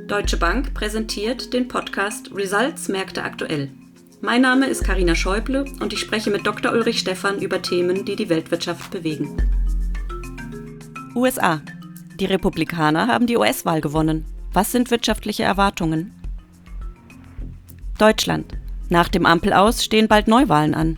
Deutsche Bank präsentiert den Podcast Results Märkte aktuell. Mein Name ist Carina Schäuble und ich spreche mit Dr. Ulrich Stephan über Themen, die die Weltwirtschaft bewegen. USA. Die Republikaner haben die US-Wahl gewonnen. Was sind wirtschaftliche Erwartungen? Deutschland. Nach dem Ampel-Aus stehen bald Neuwahlen an.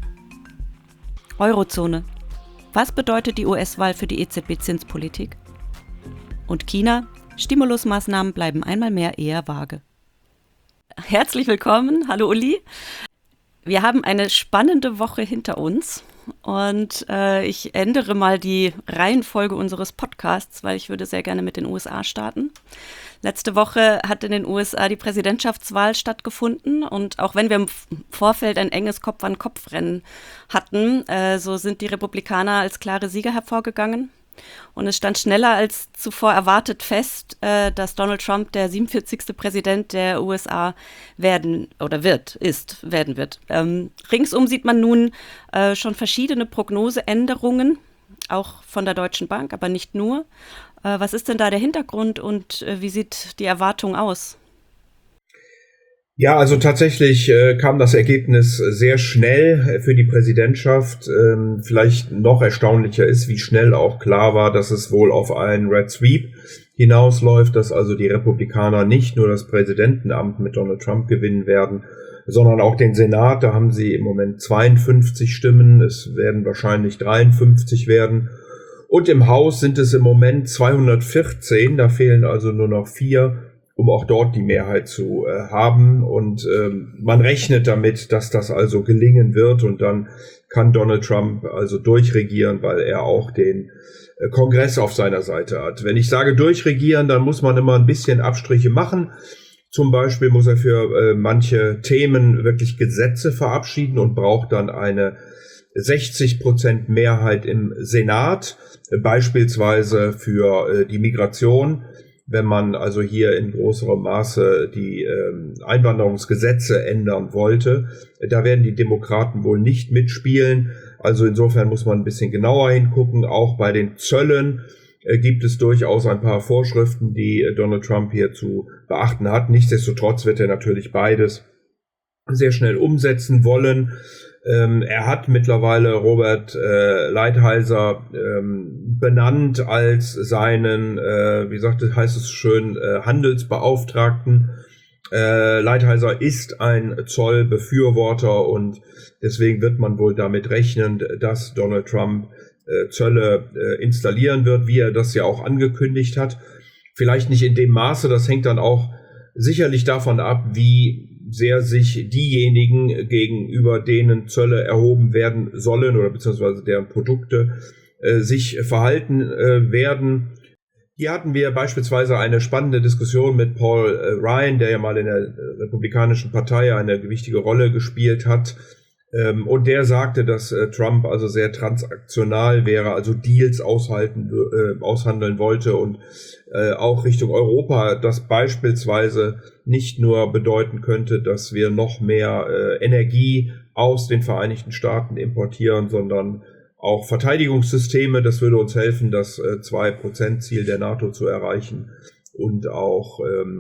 Eurozone. Was bedeutet die US-Wahl für die EZB-Zinspolitik? Und China. Stimulusmaßnahmen bleiben einmal mehr eher vage. Herzlich willkommen, hallo Uli. Wir haben eine spannende Woche hinter uns und ich ändere mal die Reihenfolge unseres Podcasts, weil ich würde sehr gerne mit den USA starten. Letzte Woche hat in den USA die Präsidentschaftswahl stattgefunden und auch wenn wir im Vorfeld ein enges Kopf-an-Kopf-Rennen hatten, so sind die Republikaner als klare Sieger hervorgegangen. Und es stand schneller als zuvor erwartet fest, dass Donald Trump der 47. Präsident der USA werden wird. Ringsum sieht man nun schon verschiedene Prognoseänderungen, auch von der Deutschen Bank, aber nicht nur. Was ist denn da der Hintergrund und wie sieht die Erwartung aus? Ja, also tatsächlich kam das Ergebnis sehr schnell für die Präsidentschaft. Vielleicht noch erstaunlicher ist, wie schnell auch klar war, dass es wohl auf einen Red Sweep hinausläuft, dass also die Republikaner nicht nur das Präsidentenamt mit Donald Trump gewinnen werden, sondern auch den Senat. Da haben sie im Moment 52 Stimmen, es werden wahrscheinlich 53 werden. Und im Haus sind es im Moment 214, da fehlen also nur noch 4, um auch dort die Mehrheit zu haben. Und man rechnet damit, dass das also gelingen wird. Und dann kann Donald Trump also durchregieren, weil er auch den Kongress auf seiner Seite hat. Wenn ich sage durchregieren, dann muss man immer ein bisschen Abstriche machen. Zum Beispiel muss er für manche Themen wirklich Gesetze verabschieden und braucht dann eine 60% Mehrheit im Senat, beispielsweise für die Migration. Wenn man also hier in größerem Maße die Einwanderungsgesetze ändern wollte, da werden die Demokraten wohl nicht mitspielen. Also insofern muss man ein bisschen genauer hingucken. Auch bei den Zöllen gibt es durchaus ein paar Vorschriften, die Donald Trump hier zu beachten hat. Nichtsdestotrotz wird er natürlich beides sehr schnell umsetzen wollen. Er hat mittlerweile Robert Lighthizer benannt als seinen, heißt es schön, Handelsbeauftragten. Lighthizer ist ein Zollbefürworter und deswegen wird man wohl damit rechnen, dass Donald Trump Zölle installieren wird, wie er das ja auch angekündigt hat. Vielleicht nicht in dem Maße, das hängt dann auch sicherlich davon ab, wie sehr sich diejenigen, gegenüber denen Zölle erhoben werden sollen oder beziehungsweise deren Produkte sich verhalten werden. Hier hatten wir beispielsweise eine spannende Diskussion mit Paul Ryan, der ja mal in der Republikanischen Partei eine wichtige Rolle gespielt hat. Und der sagte, dass Trump also sehr transaktional wäre, also Deals aushandeln wollte und auch Richtung Europa, das beispielsweise nicht nur bedeuten könnte, dass wir noch mehr Energie aus den Vereinigten Staaten importieren, sondern auch Verteidigungssysteme. Das würde uns helfen, das 2%-Ziel der NATO zu erreichen und auch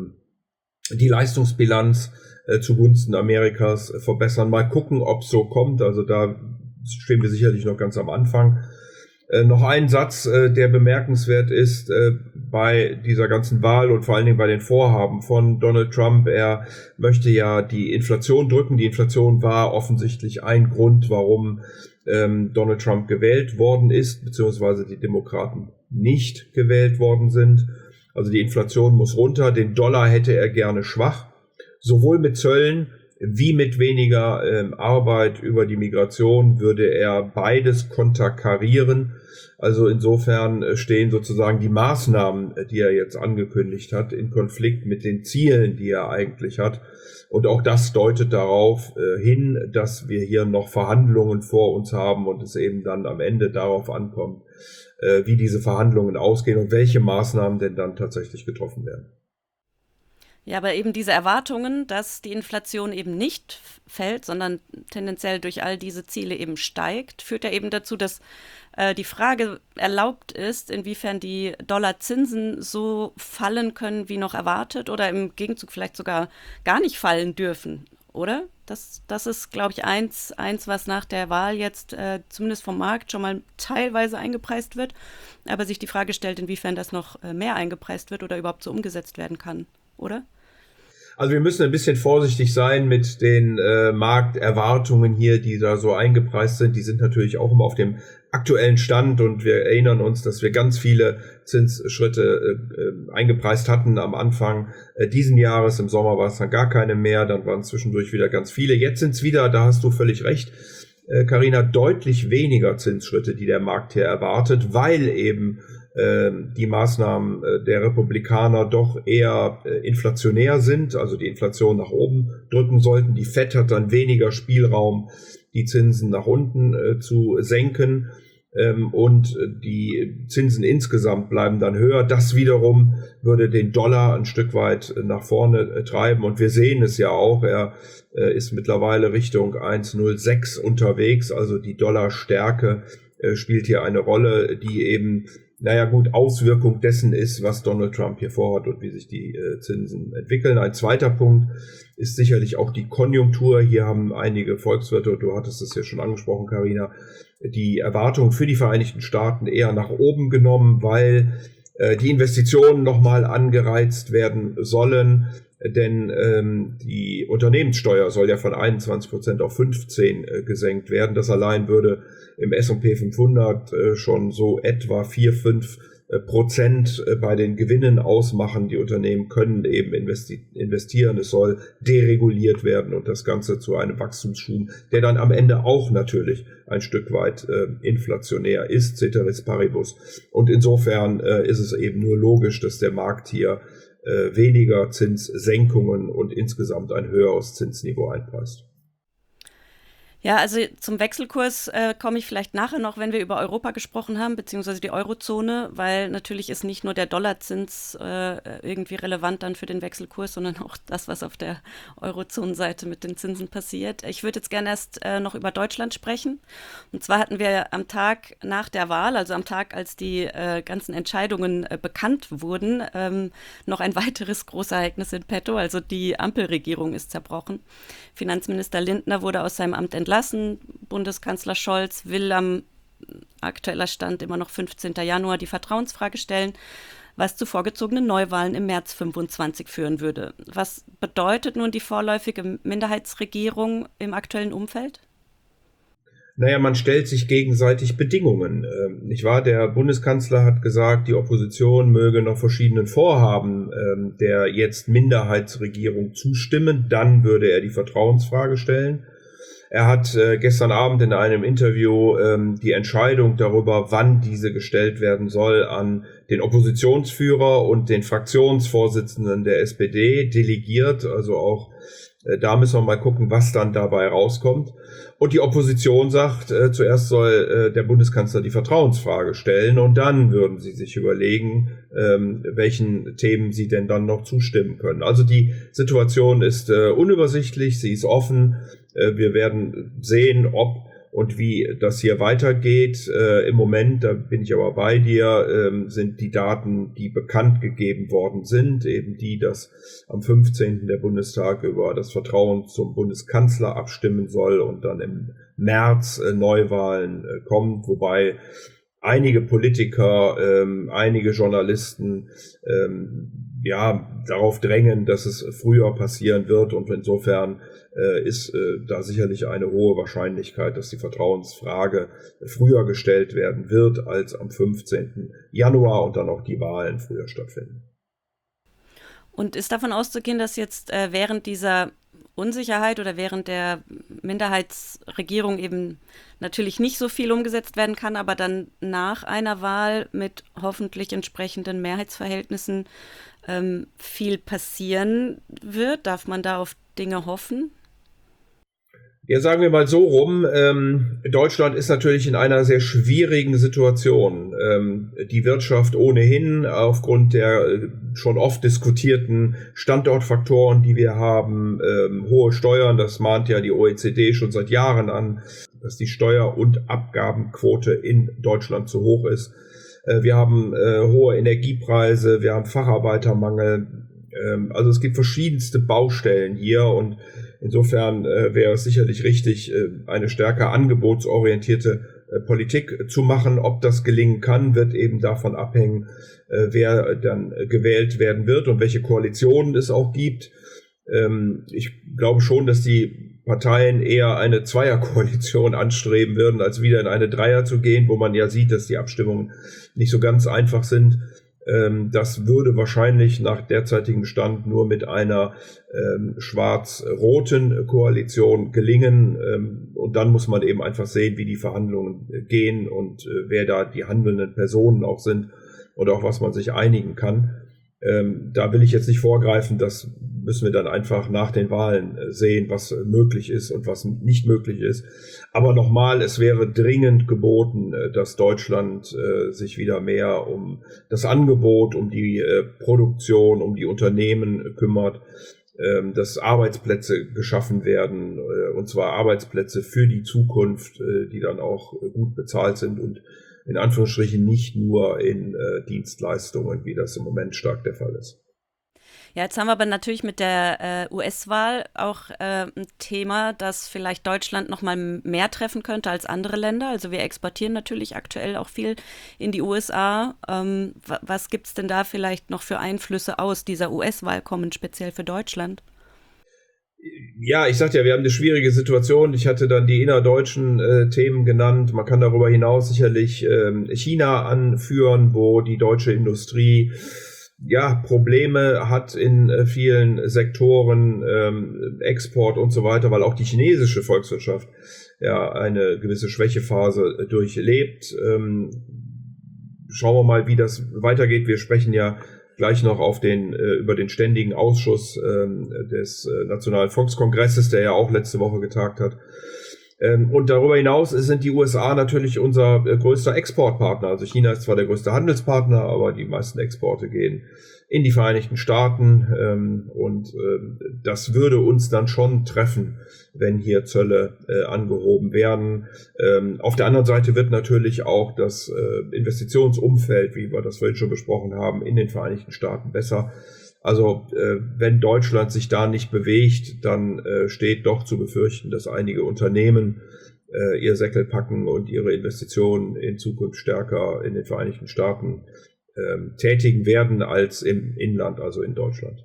die Leistungsbilanz zugunsten Amerikas verbessern. Mal gucken, ob es so kommt. Also da stehen wir sicherlich noch ganz am Anfang. Noch ein Satz, der bemerkenswert ist bei dieser ganzen Wahl und vor allen Dingen bei den Vorhaben von Donald Trump. Er möchte ja die Inflation drücken. Die Inflation war offensichtlich ein Grund, warum Donald Trump gewählt worden ist, beziehungsweise die Demokraten nicht gewählt worden sind. Also die Inflation muss runter. Den Dollar hätte er gerne schwach. Sowohl mit Zöllen wie mit weniger Arbeit über die Migration würde er beides konterkarieren. Also insofern stehen sozusagen die Maßnahmen, die er jetzt angekündigt hat, in Konflikt mit den Zielen, die er eigentlich hat. Und auch das deutet darauf hin, dass wir hier noch Verhandlungen vor uns haben und es eben dann am Ende darauf ankommt, wie diese Verhandlungen ausgehen und welche Maßnahmen denn dann tatsächlich getroffen werden. Ja, aber eben diese Erwartungen, dass die Inflation eben nicht fällt, sondern tendenziell durch all diese Ziele eben steigt, führt ja eben dazu, dass die Frage erlaubt ist, inwiefern die Dollarzinsen so fallen können, wie noch erwartet, oder im Gegenzug vielleicht sogar gar nicht fallen dürfen, oder? Das ist, glaube ich, eins, was nach der Wahl jetzt zumindest vom Markt schon mal teilweise eingepreist wird, aber sich die Frage stellt, inwiefern das noch mehr eingepreist wird oder überhaupt so umgesetzt werden kann, oder? Also wir müssen ein bisschen vorsichtig sein mit den Markterwartungen hier, die da so eingepreist sind. Die sind natürlich auch immer auf dem aktuellen Stand und wir erinnern uns, dass wir ganz viele Zinsschritte eingepreist hatten am Anfang diesen Jahres. Im Sommer war es dann gar keine mehr, dann waren zwischendurch wieder ganz viele. Jetzt sind es wieder, da hast du völlig recht, Carina, deutlich weniger Zinsschritte, die der Markt hier erwartet, weil eben die Maßnahmen der Republikaner doch eher inflationär sind, also die Inflation nach oben drücken sollten. Die Fed hat dann weniger Spielraum, die Zinsen nach unten zu senken, und die Zinsen insgesamt bleiben dann höher. Das wiederum würde den Dollar ein Stück weit nach vorne treiben und wir sehen es ja auch, er ist mittlerweile Richtung 1,06 unterwegs, also die Dollarstärke spielt hier eine Rolle, die eben Auswirkung dessen ist, was Donald Trump hier vorhat und wie sich die Zinsen entwickeln. Ein zweiter Punkt ist sicherlich auch die Konjunktur. Hier haben einige Volkswirte, du hattest es ja schon angesprochen, Carina, die Erwartungen für die Vereinigten Staaten eher nach oben genommen, weil die Investitionen nochmal angereizt werden sollen. Denn die Unternehmenssteuer soll ja von 21% auf 15% gesenkt werden. Das allein würde im S&P 500 schon so etwa 4-5% bei den Gewinnen ausmachen. Die Unternehmen können eben investieren. Es soll dereguliert werden und das Ganze zu einem Wachstumsschub, der dann am Ende auch natürlich ein Stück weit inflationär ist, ceteris paribus. Und insofern ist es eben nur logisch, dass der Markt hier weniger Zinssenkungen und insgesamt ein höheres Zinsniveau einpreist. Ja, also zum Wechselkurs komme ich vielleicht nachher noch, wenn wir über Europa gesprochen haben, beziehungsweise die Eurozone, weil natürlich ist nicht nur der Dollarzins irgendwie relevant dann für den Wechselkurs, sondern auch das, was auf der Eurozonenseite mit den Zinsen passiert. Ich würde jetzt gerne erst noch über Deutschland sprechen. Und zwar hatten wir am Tag nach der Wahl, also am Tag, als die ganzen Entscheidungen bekannt wurden, noch ein weiteres Großereignis in petto. Also die Ampelregierung ist zerbrochen. Finanzminister Lindner wurde aus seinem Amt entlassen. Bundeskanzler Scholz will am aktueller Stand immer noch 15. Januar die Vertrauensfrage stellen, was zu vorgezogenen Neuwahlen im März 25 führen würde. Was bedeutet nun die vorläufige Minderheitsregierung im aktuellen Umfeld? Naja, man stellt sich gegenseitig Bedingungen. Nicht wahr? Der Bundeskanzler hat gesagt, die Opposition möge noch verschiedenen Vorhaben der jetzt Minderheitsregierung zustimmen. Dann würde er die Vertrauensfrage stellen. Er hat gestern Abend in einem Interview die Entscheidung darüber, wann diese gestellt werden soll, an den Oppositionsführer und den Fraktionsvorsitzenden der SPD delegiert. Also auch da müssen wir mal gucken, was dann dabei rauskommt. Und die Opposition sagt, zuerst soll der Bundeskanzler die Vertrauensfrage stellen und dann würden sie sich überlegen, welchen Themen sie denn dann noch zustimmen können. Also die Situation ist unübersichtlich, sie ist offen. Wir werden sehen, ob und wie das hier weitergeht. Im Moment, da bin ich aber bei dir, sind die Daten, die bekannt gegeben worden sind, eben die, dass am 15. der Bundestag über das Vertrauen zum Bundeskanzler abstimmen soll und dann im März Neuwahlen kommt, wobei einige Politiker, einige Journalisten darauf drängen, dass es früher passieren wird und insofern ist da sicherlich eine hohe Wahrscheinlichkeit, dass die Vertrauensfrage früher gestellt werden wird als am 15. Januar und dann auch die Wahlen früher stattfinden. Und ist davon auszugehen, dass jetzt während dieser Unsicherheit oder während der Minderheitsregierung eben natürlich nicht so viel umgesetzt werden kann, aber dann nach einer Wahl mit hoffentlich entsprechenden Mehrheitsverhältnissen viel passieren wird? Darf man da auf Dinge hoffen? Ja, sagen wir mal so rum, Deutschland ist natürlich in einer sehr schwierigen Situation. Die Wirtschaft ohnehin aufgrund der schon oft diskutierten Standortfaktoren, die wir haben, hohe Steuern, das mahnt ja die OECD schon seit Jahren an, dass die Steuer- und Abgabenquote in Deutschland zu hoch ist. Wir haben hohe Energiepreise, wir haben Facharbeitermangel. Also es gibt verschiedenste Baustellen hier und insofern wäre es sicherlich richtig, eine stärker angebotsorientierte Politik zu machen. Ob das gelingen kann, wird eben davon abhängen, wer dann gewählt werden wird und welche Koalitionen es auch gibt. Ich glaube schon, dass die Parteien eher eine Zweierkoalition anstreben würden, als wieder in eine Dreier zu gehen, wo man ja sieht, dass die Abstimmungen nicht so ganz einfach sind. Das würde wahrscheinlich nach derzeitigem Stand nur mit einer schwarz-roten Koalition gelingen. Und dann muss man eben einfach sehen, wie die Verhandlungen gehen und wer da die handelnden Personen auch sind und auch was man sich einigen kann. Da will ich jetzt nicht vorgreifen, das müssen wir dann einfach nach den Wahlen sehen, was möglich ist und was nicht möglich ist. Aber nochmal, es wäre dringend geboten, dass Deutschland sich wieder mehr um das Angebot, um die Produktion, um die Unternehmen kümmert, dass Arbeitsplätze geschaffen werden, und zwar Arbeitsplätze für die Zukunft, die dann auch gut bezahlt sind und in Anführungsstrichen nicht nur in Dienstleistungen, wie das im Moment stark der Fall ist. Ja, jetzt haben wir aber natürlich mit der US-Wahl auch ein Thema, das vielleicht Deutschland noch mal mehr treffen könnte als andere Länder. Also wir exportieren natürlich aktuell auch viel in die USA. Was gibt es denn da vielleicht noch für Einflüsse aus dieser US-Wahl kommen, speziell für Deutschland? Ja, ich sagte ja, wir haben eine schwierige Situation. Ich hatte dann die innerdeutschen Themen genannt. Man kann darüber hinaus sicherlich China anführen, wo die deutsche Industrie Probleme hat in vielen Sektoren, Export und so weiter, weil auch die chinesische Volkswirtschaft eine gewisse Schwächephase durchlebt. Schauen wir mal, wie das weitergeht. Wir sprechen ja gleich noch über den ständigen Ausschuss des Nationalen Volkskongresses, der ja auch letzte Woche getagt hat. Und darüber hinaus sind die USA natürlich unser größter Exportpartner. Also China ist zwar der größte Handelspartner, aber die meisten Exporte gehen in die Vereinigten Staaten. Und das würde uns dann schon treffen, wenn hier Zölle angehoben werden. Auf der anderen Seite wird natürlich auch das Investitionsumfeld, wie wir das vorhin schon besprochen haben, in den Vereinigten Staaten besser. Also wenn Deutschland sich da nicht bewegt, dann steht doch zu befürchten, dass einige Unternehmen ihr Säckel packen und ihre Investitionen in Zukunft stärker in den Vereinigten Staaten tätigen werden als im Inland, also in Deutschland.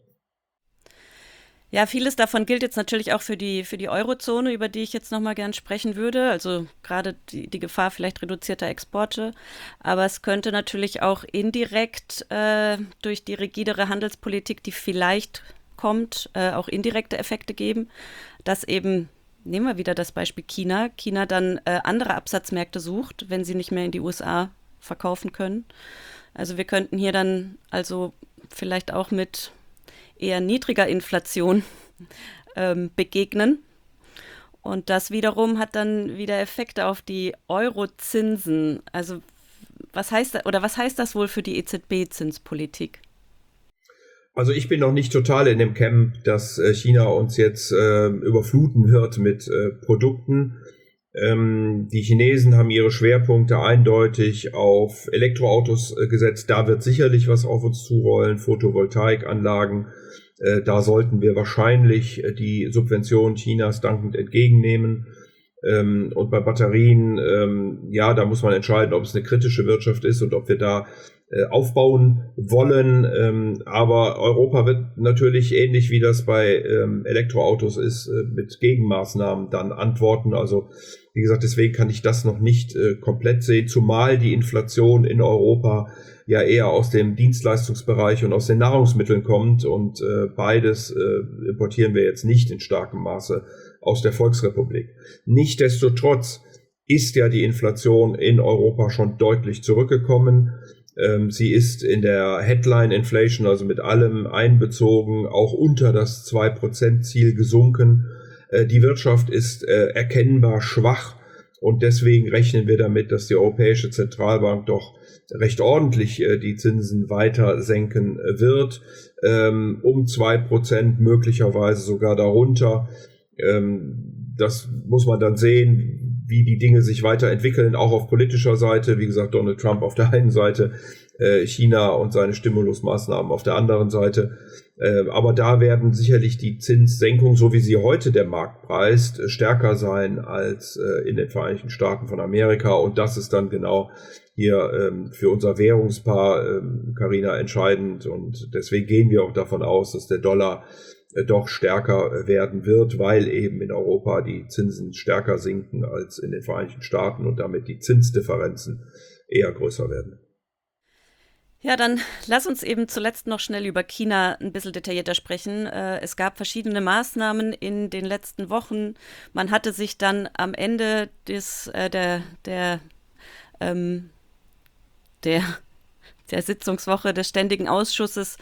Ja, vieles davon gilt jetzt natürlich auch für die Eurozone, über die ich jetzt nochmal gern sprechen würde. Also gerade die Gefahr vielleicht reduzierter Exporte. Aber es könnte natürlich auch indirekt durch die rigidere Handelspolitik, die vielleicht kommt, auch indirekte Effekte geben, dass eben, nehmen wir wieder das Beispiel China dann andere Absatzmärkte sucht, wenn sie nicht mehr in die USA verkaufen können. Also wir könnten hier dann also vielleicht auch mit eher niedriger Inflation begegnen. Und das wiederum hat dann wieder Effekte auf die Eurozinsen. Also was heißt das wohl für die EZB-Zinspolitik? Also ich bin noch nicht total in dem Camp, dass China uns jetzt überfluten wird mit Produkten. Die Chinesen haben ihre Schwerpunkte eindeutig auf Elektroautos gesetzt. Da wird sicherlich was auf uns zurollen, Photovoltaikanlagen. Da sollten wir wahrscheinlich die Subventionen Chinas dankend entgegennehmen. Und bei Batterien, da muss man entscheiden, ob es eine kritische Wirtschaft ist und ob wir da aufbauen wollen. Aber Europa wird natürlich ähnlich wie das bei Elektroautos ist, mit Gegenmaßnahmen dann antworten. Also wie gesagt, deswegen kann ich das noch nicht komplett sehen, zumal die Inflation in Europa ja eher aus dem Dienstleistungsbereich und aus den Nahrungsmitteln kommt und beides importieren wir jetzt nicht in starkem Maße aus der Volksrepublik. Nichtsdestotrotz ist ja die Inflation in Europa schon deutlich zurückgekommen. Sie ist in der Headline Inflation, also mit allem einbezogen, auch unter das 2%-Ziel gesunken. Die Wirtschaft ist erkennbar schwach und deswegen rechnen wir damit, dass die Europäische Zentralbank doch recht ordentlich die Zinsen weiter senken wird, um 2%, möglicherweise sogar darunter. Das muss man dann sehen, wie die Dinge sich weiterentwickeln, auch auf politischer Seite. Wie gesagt, Donald Trump auf der einen Seite, China und seine Stimulusmaßnahmen auf der anderen Seite. Aber da werden sicherlich die Zinssenkungen, so wie sie heute der Markt preist, stärker sein als in den Vereinigten Staaten von Amerika. Und das ist dann genau hier für unser Währungspaar, Carina, entscheidend. Und deswegen gehen wir auch davon aus, dass der Dollar doch stärker werden wird, weil eben in Europa die Zinsen stärker sinken als in den Vereinigten Staaten und damit die Zinsdifferenzen eher größer werden. Ja, dann lass uns eben zuletzt noch schnell über China ein bisschen detaillierter sprechen. Es gab verschiedene Maßnahmen in den letzten Wochen. Man hatte sich dann am Ende der Sitzungswoche des Ständigen Ausschusses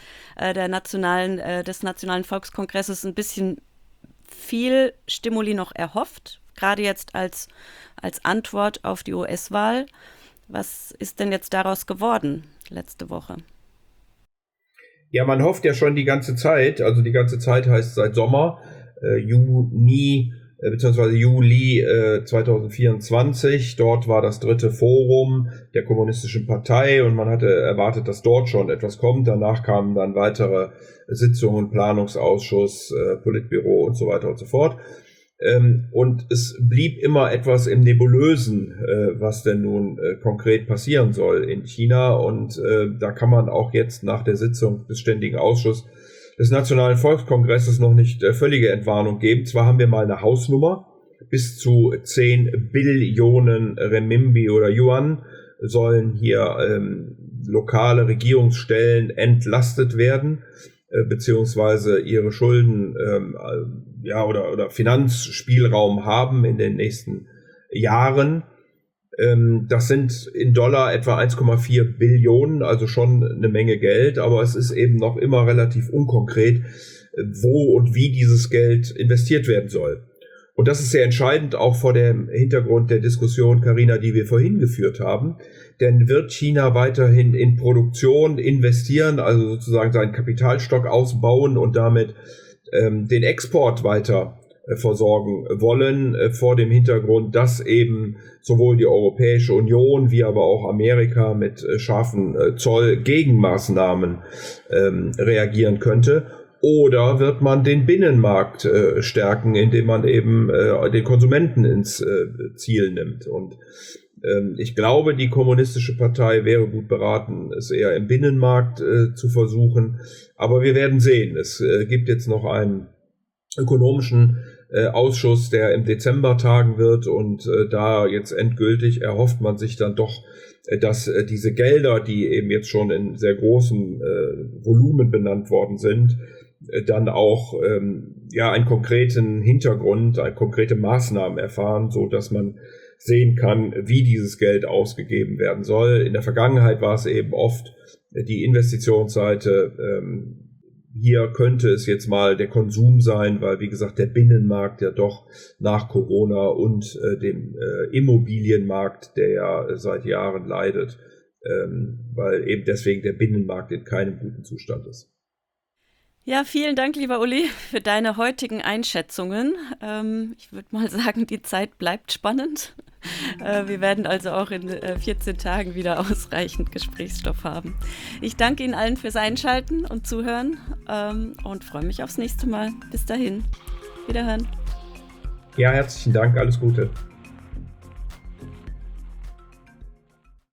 des Nationalen Volkskongresses ein bisschen viel Stimuli noch erhofft, gerade jetzt als Antwort auf die US-Wahl. Was ist denn jetzt daraus geworden letzte Woche? Ja, man hofft ja schon die ganze Zeit, also die ganze Zeit heißt seit Sommer, Juni bzw. Juli 2024. Dort war das 3. Forum der Kommunistischen Partei und man hatte erwartet, dass dort schon etwas kommt. Danach kamen dann weitere Sitzungen, Planungsausschuss, Politbüro und so weiter und so fort. Und es blieb immer etwas im Nebulösen, was denn nun konkret passieren soll in China. Und da kann man auch jetzt nach der Sitzung des Ständigen Ausschusses des Nationalen Volkskongresses noch nicht völlige Entwarnung geben. Zwar haben wir mal eine Hausnummer, bis zu 10 Billionen Renminbi oder Yuan sollen hier lokale Regierungsstellen entlastet werden, beziehungsweise ihre Schulden oder Finanzspielraum haben in den nächsten Jahren. Das sind in Dollar etwa 1,4 Billionen, also schon eine Menge Geld, aber es ist eben noch immer relativ unkonkret, wo und wie dieses Geld investiert werden soll. Und das ist sehr entscheidend, auch vor dem Hintergrund der Diskussion, Carina, die wir vorhin geführt haben. Denn wird China weiterhin in Produktion investieren, also sozusagen seinen Kapitalstock ausbauen und damit den Export weiter versorgen wollen, vor dem Hintergrund, dass eben sowohl die Europäische Union wie aber auch Amerika mit scharfen Zollgegenmaßnahmen reagieren könnte? Oder wird man den Binnenmarkt stärken, indem man eben den Konsumenten ins Ziel nimmt? Und ich glaube, die Kommunistische Partei wäre gut beraten, es eher im Binnenmarkt zu versuchen. Aber wir werden sehen. Es gibt jetzt noch einen ökonomischen Ausschuss, der im Dezember tagen wird. Und da jetzt endgültig erhofft man sich dann doch, dass diese Gelder, die eben jetzt schon in sehr großem Volumen benannt worden sind, dann auch einen konkreten Hintergrund, konkrete Maßnahmen erfahren, so dass man sehen kann, wie dieses Geld ausgegeben werden soll. In der Vergangenheit war es eben oft die Investitionsseite. Hier könnte es jetzt mal der Konsum sein, weil, wie gesagt, der Binnenmarkt ja doch nach Corona und dem Immobilienmarkt, der ja seit Jahren leidet, weil eben deswegen der Binnenmarkt in keinem guten Zustand ist. Ja, vielen Dank, lieber Uli, für deine heutigen Einschätzungen. Ich würde mal sagen, die Zeit bleibt spannend. Wir werden also auch in 14 Tagen wieder ausreichend Gesprächsstoff haben. Ich danke Ihnen allen fürs Einschalten und Zuhören und freue mich aufs nächste Mal. Bis dahin. Wiederhören. Ja, herzlichen Dank. Alles Gute.